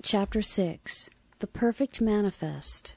Chapter 6. The Perfect Manifest.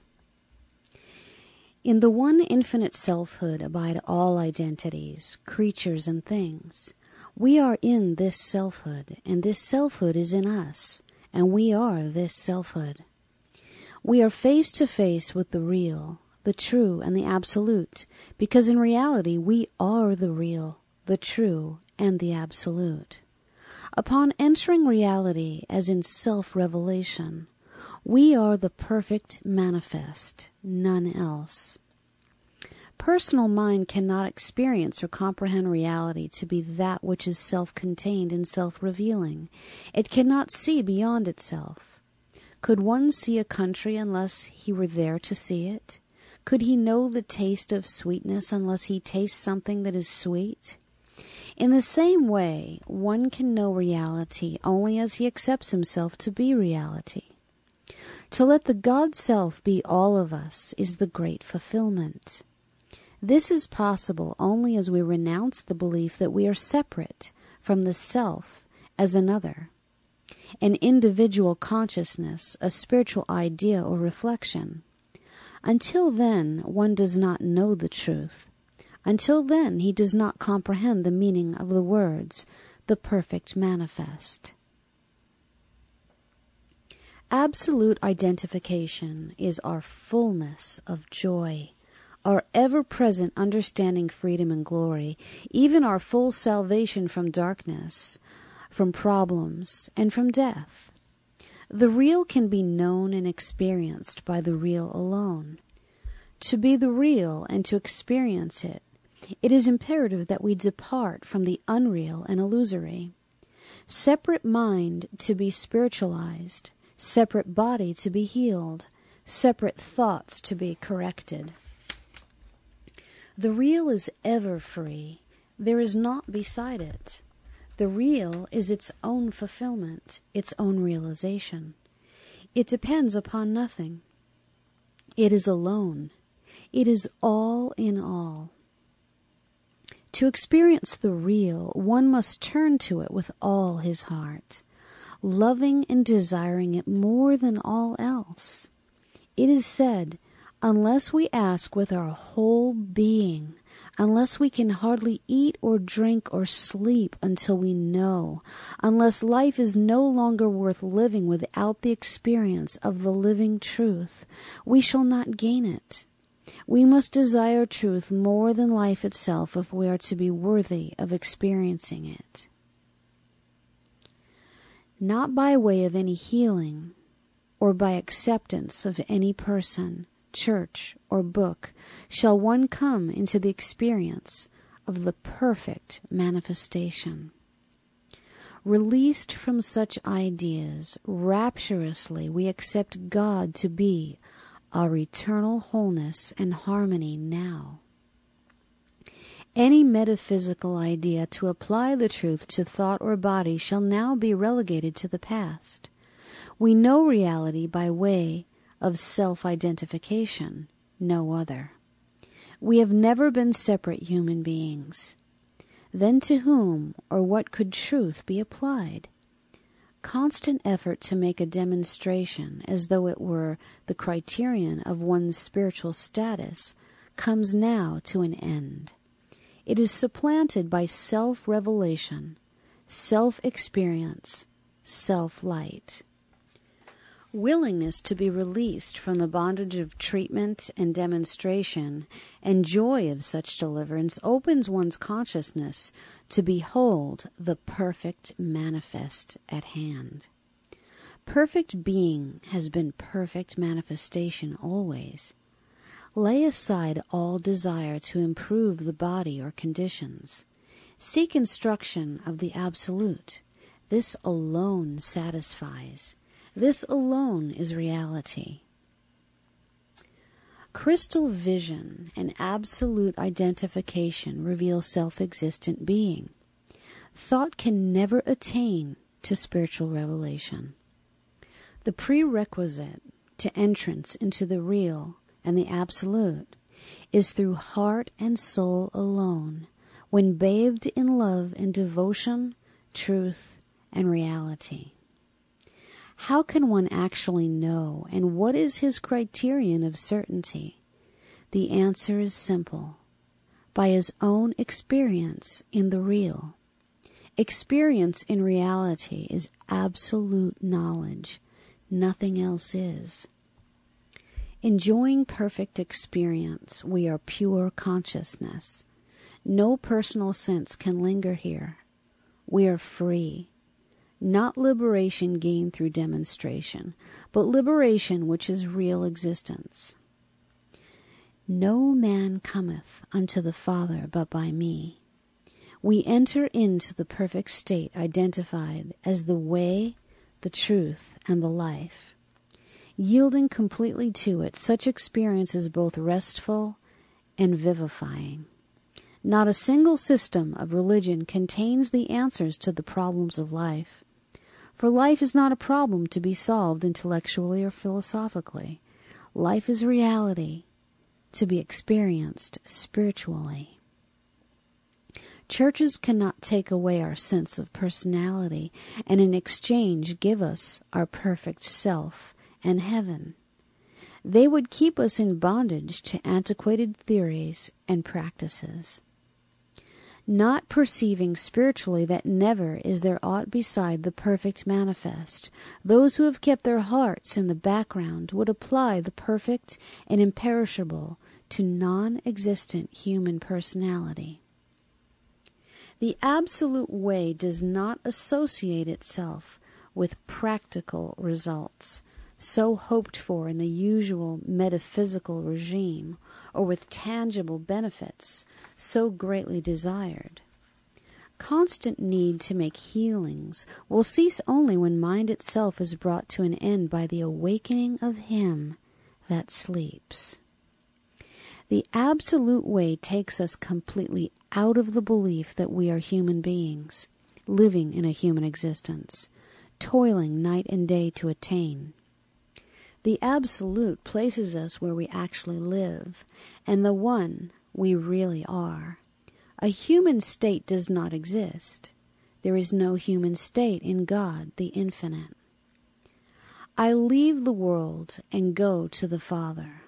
In the one infinite selfhood abide all identities, creatures, and things. We are in this selfhood, and this selfhood is in us, and we are this selfhood. We are face to face with the real, the true, and the absolute, because in reality we are the real, the true, and the absolute. Upon entering reality as in self-revelation, we are the perfect manifest, none else. Personal mind cannot experience or comprehend reality to be that which is self-contained and self-revealing. It cannot see beyond itself. Could one see a country unless he were there to see it? Could he know the taste of sweetness unless he tastes something that is sweet? In the same way, one can know reality only as he accepts himself to be reality. To let the God Self be all of us is the great fulfillment. This is possible only as we renounce the belief that we are separate from the Self as another, an individual consciousness, a spiritual idea or reflection. Until then, one does not know the truth. Until then, he does not comprehend the meaning of the words, the perfect manifest. Absolute identification is our fullness of joy, our ever-present understanding, freedom, and glory, even our full salvation from darkness, from problems, and from death. The real can be known and experienced by the real alone. To be the real and to experience it, it is imperative that we depart from the unreal and illusory. Separate mind to be spiritualized, separate body to be healed, separate thoughts to be corrected. The real is ever free. There is naught beside it. The real is its own fulfillment, its own realization. It depends upon nothing. It is alone. It is all in all. To experience the real, one must turn to it with all his heart, loving and desiring it more than all else. It is said, unless we ask with our whole being, unless we can hardly eat or drink or sleep until we know, unless life is no longer worth living without the experience of the living truth, we shall not gain it. We must desire truth more than life itself if we are to be worthy of experiencing it. Not by way of any healing or by acceptance of any person, church, or book shall one come into the experience of the perfect manifestation. Released from such ideas, rapturously we accept God to be our eternal wholeness and harmony now. Any metaphysical idea to apply the truth to thought or body shall now be relegated to the past. We know reality by way of self-identification, no other. We have never been separate human beings. Then to whom or what could truth be applied? Constant effort to make a demonstration as though it were the criterion of one's spiritual status comes now to an end. It is supplanted by self-revelation, self-experience, self-light. Willingness to be released from the bondage of treatment and demonstration and joy of such deliverance opens one's consciousness to behold the perfect manifest at hand. Perfect being has been perfect manifestation always. Lay aside all desire to improve the body or conditions. Seek instruction of the Absolute. This alone satisfies. This alone is reality. Crystal vision and absolute identification reveal self-existent being. Thought can never attain to spiritual revelation. The prerequisite to entrance into the real and the absolute is through heart and soul alone, when bathed in love and devotion, truth, and reality. How can one actually know, and what is his criterion of certainty? The answer is simple: by his own experience in the real. Experience in reality is absolute knowledge. Nothing else is. Enjoying perfect experience, we are pure consciousness. No personal sense can linger here. We are free. Not liberation gained through demonstration, but liberation which is real existence. No man cometh unto the Father but by me. We enter into the perfect state identified as the way, the truth, and the life. Yielding completely to it, such experience is both restful and vivifying. Not a single system of religion contains the answers to the problems of life. For life is not a problem to be solved intellectually or philosophically. Life is reality to be experienced spiritually. Churches cannot take away our sense of personality and in exchange give us our perfect self and heaven. They would keep us in bondage to antiquated theories and practices. Not perceiving spiritually that never is there aught beside the perfect manifest, those who have kept their hearts in the background would apply the perfect and imperishable to non-existent human personality. The absolute way does not associate itself with practical results, so hoped for in the usual metaphysical regime, or with tangible benefits so greatly desired. Constant need to make healings will cease only when mind itself is brought to an end by the awakening of him that sleeps. The absolute way takes us completely out of the belief that we are human beings, living in a human existence, toiling night and day to attain. The absolute places us where we actually live, and the one we really are. A human state does not exist. There is no human state in God, the infinite. I leave the world and go to the Father.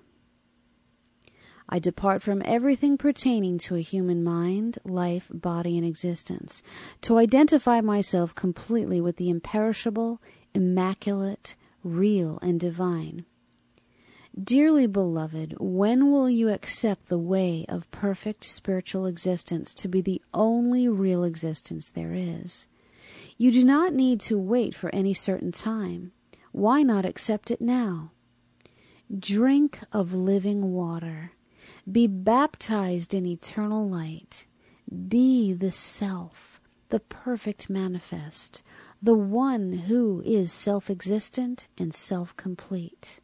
I depart from everything pertaining to a human mind, life, body, and existence, to identify myself completely with the imperishable, immaculate, real, and divine. Dearly beloved, when will you accept the way of perfect spiritual existence to be the only real existence there is? You do not need to wait for any certain time. Why not accept it now? Drink of living water. Be baptized in eternal light. Be the self, the perfect manifest, the one who is self-existent and self-complete.